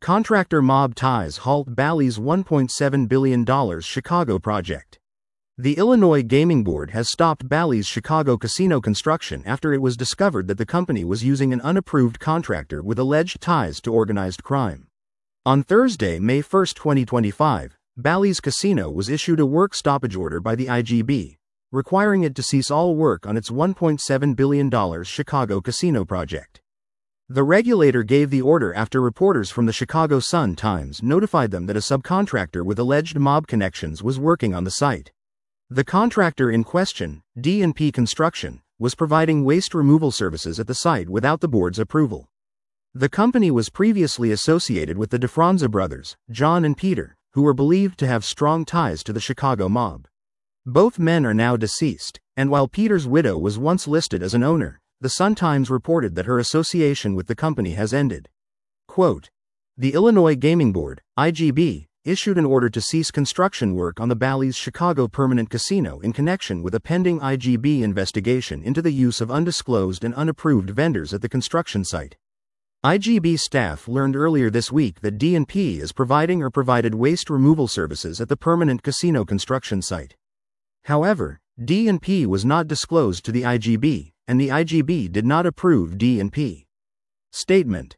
Contractor mob ties halt Bally's $1.7 billion Chicago project. The Illinois Gaming Board has stopped Bally's Chicago casino construction after it was discovered that the company was using an unapproved contractor with alleged ties to organized crime. On Thursday, May 1, 2025, Bally's Casino was issued a work stoppage order by the IGB, requiring it to cease all work on its $1.7 billion Chicago casino project. The regulator gave the order after reporters from the Chicago Sun-Times notified them that a subcontractor with alleged mob connections was working on the site. The contractor in question, D&P Construction, was providing waste removal services at the site without the board's approval. The company was previously associated with the DeFranza brothers, John and Peter, who were believed to have strong ties to the Chicago mob. Both men are now deceased, and while Peter's widow was once listed as an owner, the Sun-Times reported that her association with the company has ended. Quote, "The Illinois Gaming Board, IGB, issued an order to cease construction work on the Bally's Chicago Permanent Casino in connection with a pending IGB investigation into the use of undisclosed and unapproved vendors at the construction site. IGB staff learned earlier this week that D&P is providing or provided waste removal services at the permanent casino construction site. However, D&P was not disclosed to the IGB, and the IGB did not approve D&P. Statement: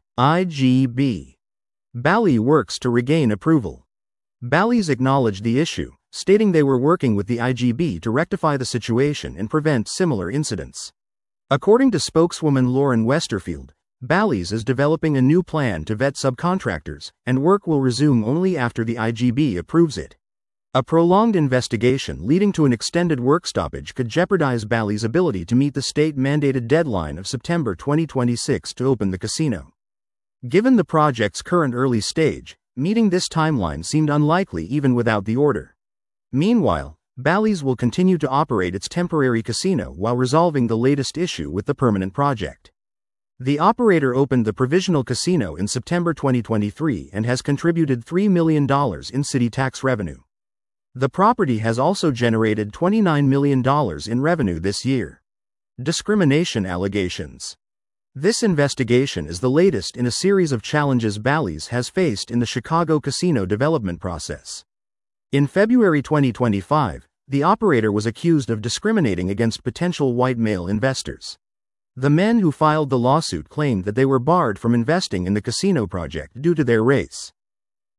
IGB. Bally works to regain approval. Bally's acknowledged the issue, stating they were working with the IGB to rectify the situation and prevent similar incidents. According to spokeswoman Lauren Westerfield, Bally's is developing a new plan to vet subcontractors, and work will resume only after the IGB approves it. A prolonged investigation leading to an extended work stoppage could jeopardize Bally's ability to meet the state-mandated deadline of September 2026 to open the casino. Given the project's current early stage, meeting this timeline seemed unlikely even without the order. Meanwhile, Bally's will continue to operate its temporary casino while resolving the latest issue with the permanent project. The operator opened the provisional casino in September 2023 and has contributed $3 million in city tax revenue. The property has also generated $29 million in revenue this year. Discrimination allegations. This investigation is the latest in a series of challenges Bally's has faced in the Chicago casino development process. In February 2025, the operator was accused of discriminating against potential white male investors. The men who filed the lawsuit claimed that they were barred from investing in the casino project due to their race.